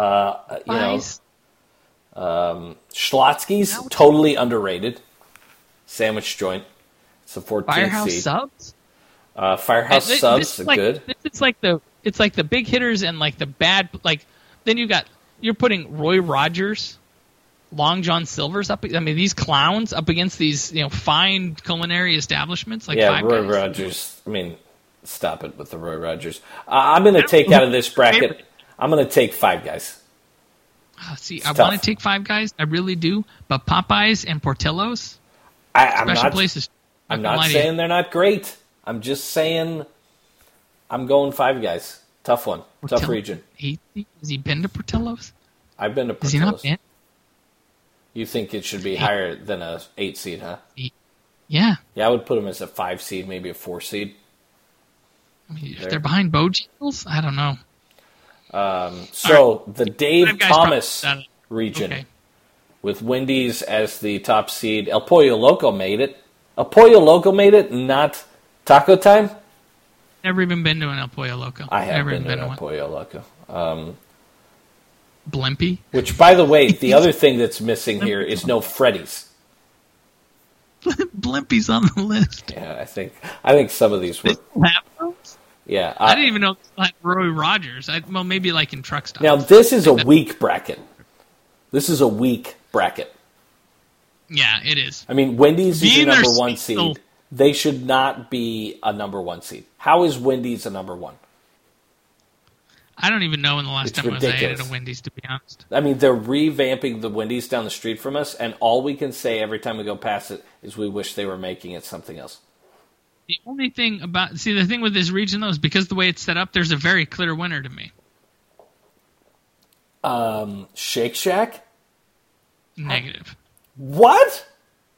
Schlotzsky's totally underrated. Sandwich joint. It's a 14th Firehouse seed. Subs? Firehouse Subs are good. It's like the big hitters and like the bad, like then you're putting Roy Rogers, Long John Silver's up. I mean, these clowns up against these fine culinary establishments like Five Roy Guys. Rogers. I mean, stop it with the Roy Rogers. I'm going to take out of this bracket. I'm going to take Five Guys. I want to take Five Guys. I really do. But Popeyes and Portillo's. I'm not saying they're not great. I'm just saying I'm going Five Guys. Tough one. Tough region. Has he been to Portillo's? I've been to Portillo's. Has he not been? You think it should be higher than a 8 seed, huh? Yeah. Yeah, I would put them as a 5 seed, maybe a 4 seed. I mean, if they're behind Bojangles, I don't know. The Dave Thomas region. Okay. With Wendy's as the top seed. El Pollo Loco made it. El Pollo Loco made it, not Taco Time? Never even been to an El Pollo Loco. I have been to an El Pollo Loco. Blimpie? Which, by the way, the other thing that's missing here is no Freddy's. Blimpie's on the list. Yeah, I think some of these were... Yeah. I didn't even know it was like Roy Rogers. Maybe like in truck stops. Now, this is a weak bracket. Yeah, it is. I mean, Wendy's is your number 1 seed. They should not be a number 1 seed. How is Wendy's a number 1? I don't even know when the last It's time ridiculous. I ate at a Wendy's, to be honest. I mean, they're revamping the Wendy's down the street from us, and all we can say every time we go past it is we wish they were making it something else. The only thing the thing with this region, though, is because the way it's set up, there's a very clear winner to me. Shake Shack? Negative. What?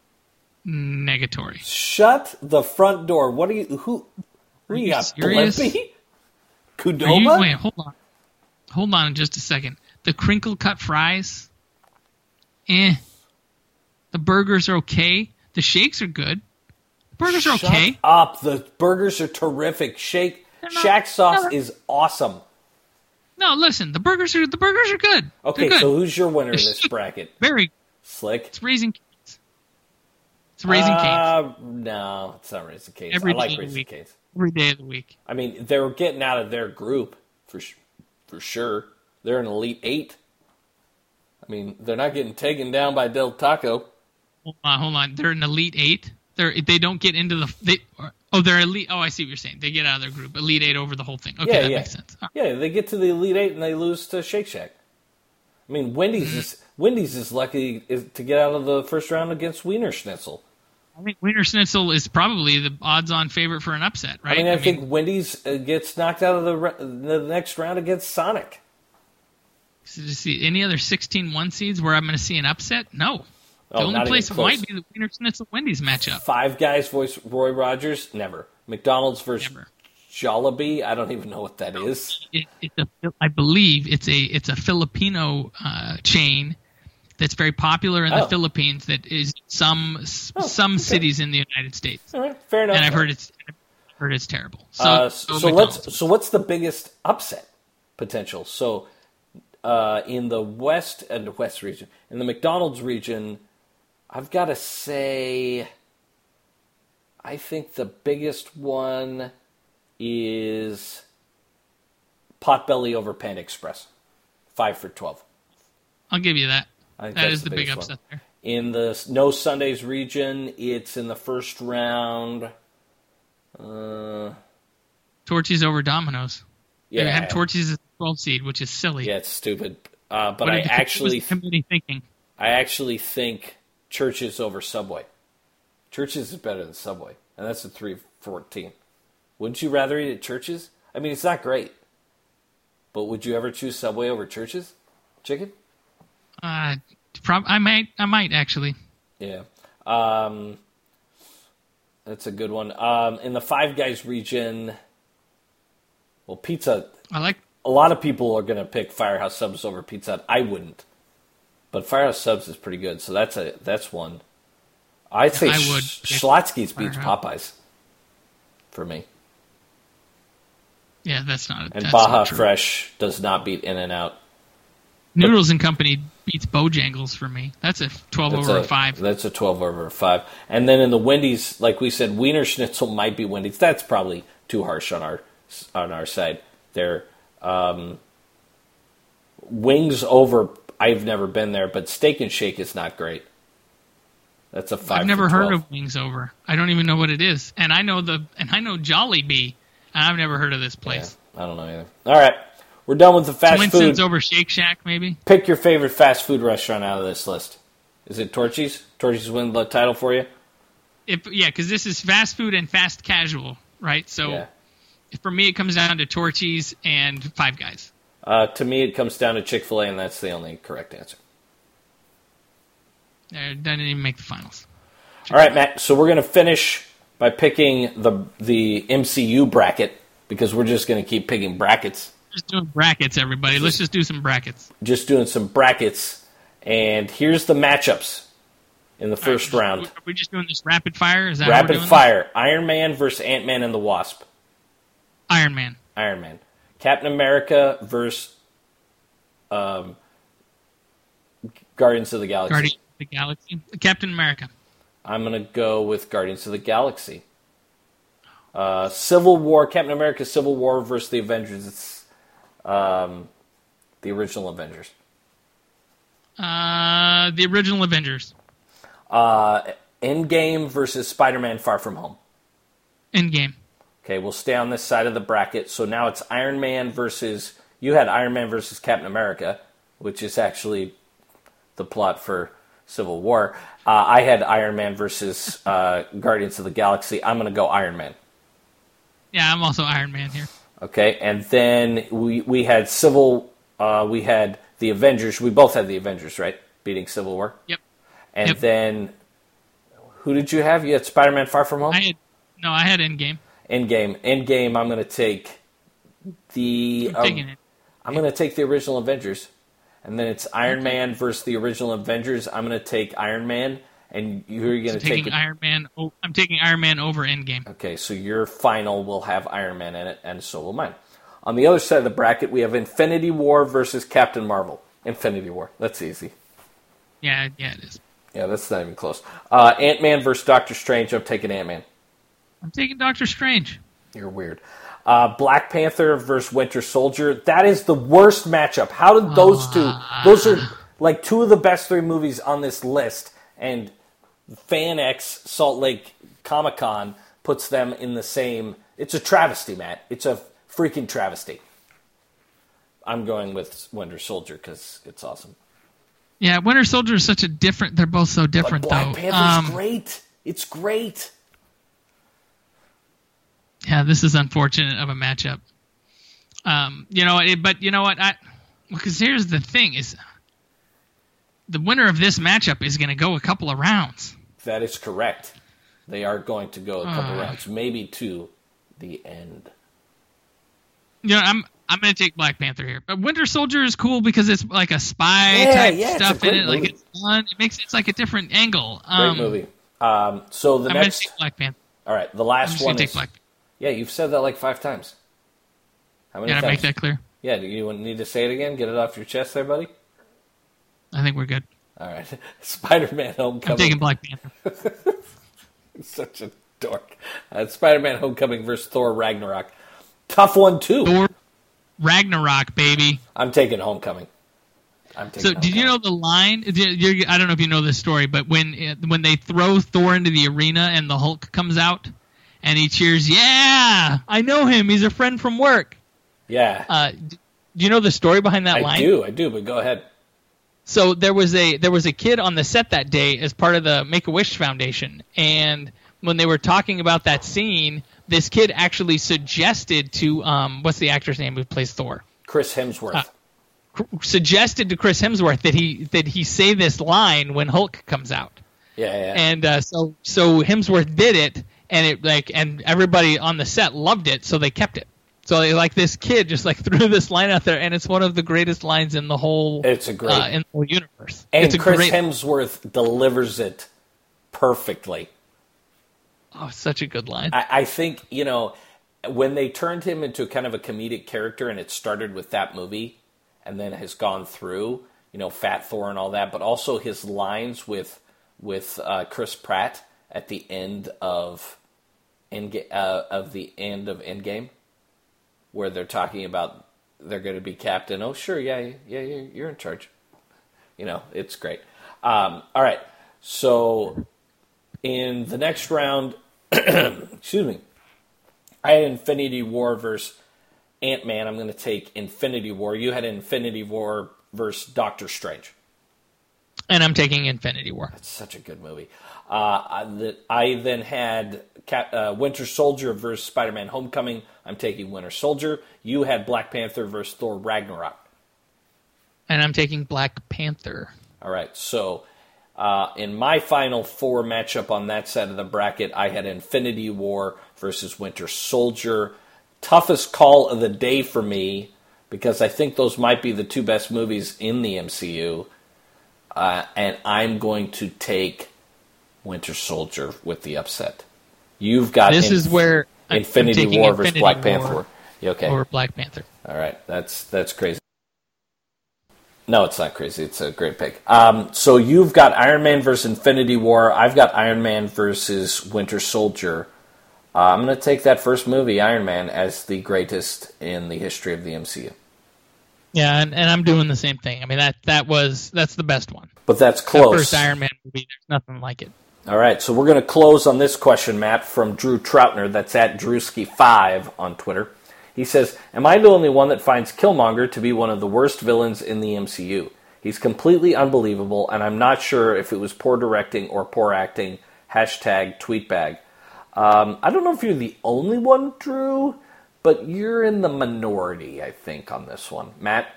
Negatory. Shut the front door. What are you? Who you got? Serious? Blimpie? Qdoba? Wait, hold on. Hold on just a second. The crinkle cut fries? The burgers are okay. The shakes are good. The burgers are okay. Shut up. The burgers are terrific. Shack sauce is awesome. No, listen. The burgers are good. Okay, good. so who's your winner in this bracket? Very Slick. It's Raising Cane's. It's Raising Cane's. No, it's not Raising Cane's. Every I like day of the Raising week. Cane's. Every day of the week. I mean, they're getting out of their group for sure. They're an Elite Eight. I mean, they're not getting taken down by Del Taco. Hold on. They're an Elite Eight. They don't get into they're elite. Oh, I see what you're saying. They get out of their group. Elite Eight over the whole thing. Okay, that makes sense. Yeah, they get to the Elite Eight and they lose to Shake Shack. I mean, Wendy's is lucky to get out of the first round against Wiener Schnitzel. I think Wiener Schnitzel is probably the odds-on favorite for an upset, right? I think Wendy's gets knocked out of the next round against Sonic. So to see any other 16-1 seeds where I'm going to see an upset? No. The Oh, only place it might be the Wiener Schnitzel Wendy's matchup. Five Guys voice Roy Rogers? Never. McDonald's versus Jollibee? I don't even know what that is. I believe it's a Filipino chain that's very popular in the Philippines. That is some cities in the United States. All right, fair enough. And I've heard it's terrible. So what's the biggest upset potential? So in the West region, in the McDonald's region, I've got to say, I think the biggest one is Potbelly over Panda Express, 5 for $12. I'll give you that. That is the big upset there. In the No Sundays region, it's in the first round. Torchy's over Domino's. Yeah, they have Torchy's as a 12 seed, which is silly. Yeah, it's stupid. But I actually thinking. I actually think Church's over Subway. Church's is better than Subway, and that's a 3-14. Wouldn't you rather eat at Church's? I mean, it's not great, but would you ever choose Subway over Church's chicken? I might actually. Yeah, that's a good one. In the Five Guys region, well, pizza. A lot of people are going to pick Firehouse Subs over Pizza Hut. I wouldn't, but Firehouse Subs is pretty good, so that's one. I'd say Schlotzsky's beats Popeyes for me. Yeah, that's Baja Fresh does not beat In-N-Out. Noodles and Company beats Bojangles for me. That's a 12 over a 5. That's a 12 over a 5. And then in the Wendy's, like we said, Wiener Schnitzel might be Wendy's. That's probably too harsh on our side. They're wings over. I've never been there, but Steak and Shake is not great. That's a 5. I've never heard of Wings Over. I don't even know what it is. And I know Jollibee, and I've never heard of this place. Yeah, I don't know either. All right. We're done with the fast food. Winston's over Shake Shack, maybe? Pick your favorite fast food restaurant out of this list. Is it Torchy's? Torchy's win the title for you? Because this is fast food and fast casual, right? So for me, it comes down to Torchy's and Five Guys. To me, it comes down to Chick-fil-A, and that's the only correct answer. It doesn't even make the finals. All right, Matt. So we're going to finish by picking the MCU bracket because we're just going to keep picking brackets. Just doing brackets, everybody. Let's just do some brackets. Just doing some brackets. And here's the matchups in the first round. Are we just doing this rapid fire? Is that rapid fire? Iron Man versus Ant-Man and the Wasp. Iron Man. Captain America versus Guardians of the Galaxy. Captain America. I'm going to go with Guardians of the Galaxy. Civil War. Captain America Civil War versus the Avengers. It's the original Avengers. The original Avengers. Endgame versus Spider-Man Far From Home. Endgame. Okay, we'll stay on this side of the bracket. So now it's Iron Man versus You had Iron Man versus Captain America, which is actually the plot for Civil War. I had Iron Man versus Guardians of the Galaxy. I'm going to go Iron Man. Yeah, I'm also Iron Man here. Okay, and then we had we had the Avengers. We both had the Avengers, right? Beating Civil War. Yep. And then, who did you have? You had Spider-Man: Far From Home. I had Endgame. Endgame. I'm going to take the. I'm going to take the original Avengers, and then it's Iron Man versus the original Avengers. I'm going to take Iron Man, and you're going to take Iron Man. I'm taking Iron Man over Endgame. Okay, so your final will have Iron Man in it, and so will mine. On the other side of the bracket, we have Infinity War versus Captain Marvel. Infinity War. That's easy. Yeah, it is. Yeah, that's not even close. Ant-Man versus Doctor Strange. I'm taking Ant-Man. I'm taking Doctor Strange. You're weird. Black Panther versus Winter Soldier. That is the worst matchup. How did those two... Those are like two of the best 3 movies on this list, and FanX Salt Lake Comic-Con puts them in the same... It's a travesty, Matt. It's a freaking travesty. I'm going with Winter Soldier because it's awesome. Yeah, Winter Soldier is such a different... They're both so different, but Black Panther's great. It's great. Yeah, this is unfortunate of a matchup. But you know what? Because here's the thing: is the winner of this matchup is going to go a couple of rounds. That is correct. They are going to go a couple rounds, maybe to the end. I'm going to take Black Panther here, but Winter Soldier is cool because it's like a spy type stuff in it. Movie. Like it's fun. It's like a different angle. Great movie. So the I'm next. I'm going to take Black Panther. All right, the last one is. Black. Yeah, you've said that like 5 times. How many times? Did I make that clear? Yeah, do you need to say it again? Get it off your chest there, buddy? I think we're good. All right. Spider-Man Homecoming. I'm taking Black Panther. Such a dork. Spider-Man Homecoming versus Thor Ragnarok. Tough one, too. Thor Ragnarok, baby. I'm taking Homecoming. Did you know the line? I don't know if you know this story, but when they throw Thor into the arena and the Hulk comes out, and he cheers, "Yeah, I know him. He's a friend from work." Yeah. Do you know the story behind that line? I do, but go ahead. So there was a kid on the set that day as part of the Make-A-Wish Foundation, and when they were talking about that scene, this kid actually suggested to what's the actor's name who plays Thor? Chris Hemsworth. Suggested to Chris Hemsworth that he say this line when Hulk comes out. Yeah. And so Hemsworth did it. And and everybody on the set loved it, so they kept it. So this kid just threw this line out there, and it's one of the greatest lines in the whole. It's a great in the whole universe. And Chris Hemsworth delivers it perfectly. Oh, it's such a good line. I think when they turned him into kind of a comedic character, and it started with that movie, and then has gone through Fat Thor and all that, but also his lines with Chris Pratt at the end of Endgame, where they're talking about they're going to be captain. Oh, sure, yeah, you're in charge. It's great. All right, so in the next round, excuse me, I had Infinity War versus Ant-Man. I'm going to take Infinity War. You had Infinity War versus Doctor Strange. And I'm taking Infinity War. That's such a good movie. I then had Winter Soldier versus Spider-Man Homecoming. I'm taking Winter Soldier. You had Black Panther versus Thor Ragnarok. And I'm taking Black Panther. All right, so in my final 4 matchup on that side of the bracket, I had Infinity War versus Winter Soldier. Toughest call of the day for me, because I think those might be the 2 best movies in the MCU. And I'm going to take Winter Soldier with the upset. You've got this is where Infinity War versus Black Panther. You okay? Or Black Panther. All right, that's crazy. No, it's not crazy. It's a great pick. So you've got Iron Man versus Infinity War. I've got Iron Man versus Winter Soldier. I'm going to take that first movie, Iron Man, as the greatest in the history of the MCU. Yeah, and I'm doing the same thing. I mean, that's the best one. But that's close. The first Iron Man movie, there's nothing like it. All right, so we're going to close on this question, Matt, from Drew Troutner. That's at Drewski5 on Twitter. He says, "Am I the only one that finds Killmonger to be one of the worst villains in the MCU? He's completely unbelievable, and I'm not sure if it was poor directing or poor acting. Hashtag tweetbag." I don't know if you're the only one, Drew, but you're in the minority, I think, on this one. Matt?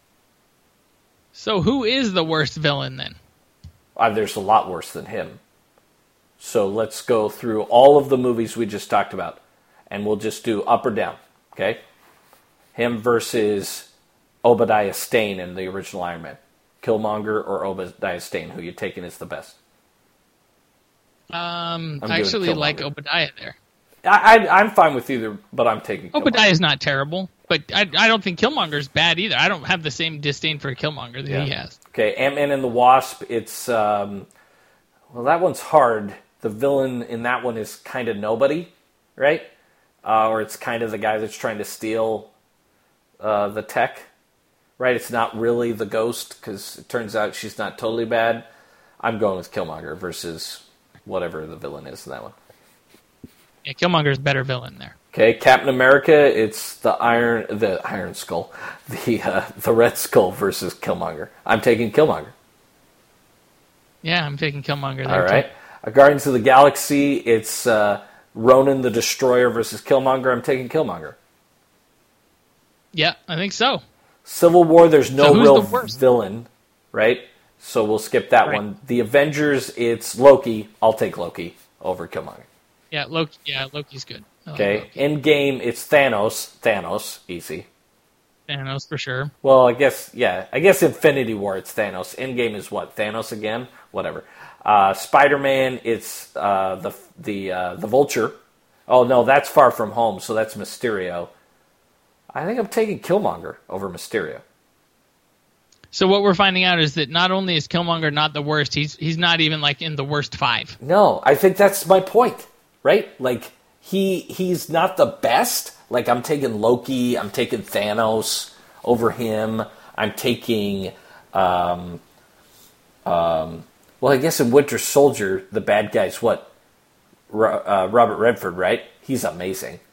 So who is the worst villain, then? There's a lot worse than him. So let's go through all of the movies we just talked about, and we'll just do up or down, okay? Him versus Obadiah Stane in the original Iron Man. Killmonger or Obadiah Stane, who you taking is the best? I actually like Obadiah there. I'm fine with either, but I'm taking Killmonger. Obadiah's not terrible, but I don't think Killmonger's bad either. I don't have the same disdain for Killmonger that he has. Okay, Ant-Man and the Wasp, it's... well, that one's hard. The villain in that one is kind of nobody, right? Or it's kind of the guy that's trying to steal the tech, right? It's not really the Ghost, because it turns out she's not totally bad. I'm going with Killmonger versus whatever the villain is in that one. Yeah, Killmonger's better villain there. Okay, Captain America, it's the Iron Skull, the Red Skull versus Killmonger. I'm taking Killmonger. Yeah, I'm taking Killmonger there. All right. Guardians of the Galaxy, it's Ronan the Destroyer versus Killmonger. I'm taking Killmonger. Yeah, I think so. Civil War, there's no real villain, right? So we'll skip that one. The Avengers, it's Loki. I'll take Loki over Killmonger. Yeah, Loki. Yeah, Loki's good. Okay, Endgame, it's Thanos. Thanos, easy. Thanos for sure. Well, I guess Infinity War, it's Thanos. Endgame is what? Thanos again? Whatever. Spider-Man, it's the Vulture. Oh no, that's Far From Home, so that's Mysterio. I think I'm taking Killmonger over Mysterio. So what we're finding out is that not only is Killmonger not the worst, he's not even like in the worst 5. No, I think that's my point, right? Like he's not the best. Like I'm taking Loki, I'm taking Thanos over him. I'm taking well, I guess in Winter Soldier, the bad guy's what? Robert Redford, right? He's amazing.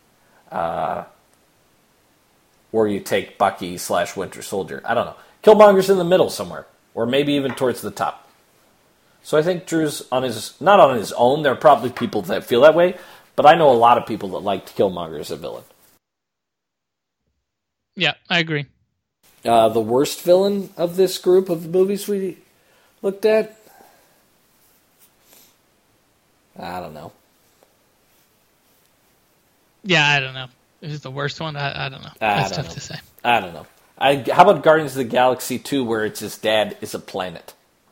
Or you take Bucky / Winter Soldier. I don't know. Killmonger's in the middle somewhere, or maybe even towards the top. So I think Drew's not on his own. There are probably people that feel that way, but I know a lot of people that liked Killmonger as a villain. Yeah, I agree. The worst villain of this group of movies we looked at? I don't know. Yeah, I don't know. Is it the worst one? I don't know. That's tough to say. I don't know. How about Guardians of the Galaxy 2, where it's his dad is a planet?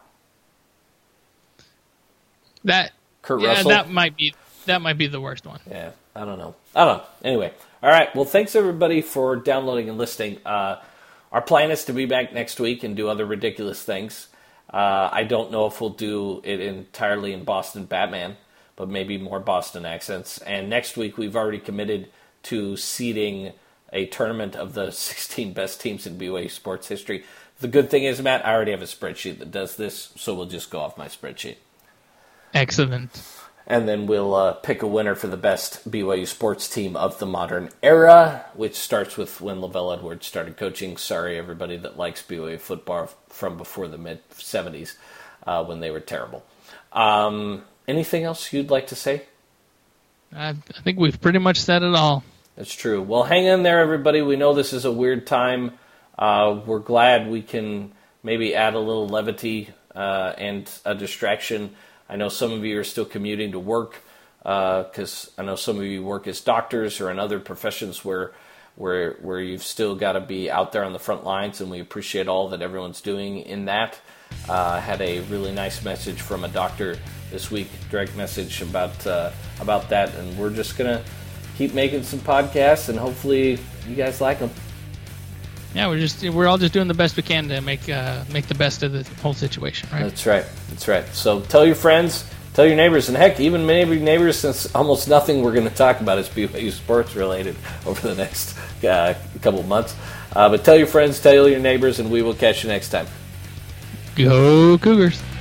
Kurt Russell? That might be the worst one. Yeah, I don't know. Anyway, all right. Well, thanks everybody for downloading and listening. Our plan is to be back next week and do other ridiculous things. I don't know if we'll do it entirely in Boston Batman, but maybe more Boston accents. And next week we've already committed to seeding a tournament of the 16 best teams in BYU sports history. The good thing is, Matt, I already have a spreadsheet that does this, so we'll just go off my spreadsheet. Excellent. And then we'll pick a winner for the best BYU sports team of the modern era, which starts with when LaVelle Edwards started coaching. Sorry, everybody that likes BYU football from before the mid-'70s when they were terrible. Anything else you'd like to say? I think we've pretty much said it all. That's true. Well, hang in there, everybody. We know this is a weird time. We're glad we can maybe add a little levity and a distraction. I know some of you are still commuting to work because I know some of you work as doctors or in other professions where you've still got to be out there on the front lines, and we appreciate all that everyone's doing in that. I had a really nice message from a doctor this week, direct message about that, and we're just going to keep making some podcasts, and hopefully you guys like them. Yeah, we're all just doing the best we can to make the best of the whole situation, right? That's right. So tell your friends, tell your neighbors, and heck, even maybe neighbors, since almost nothing we're going to talk about is BYU sports related over the next couple of months. But tell your friends, tell your neighbors, and we will catch you next time. Go Cougars!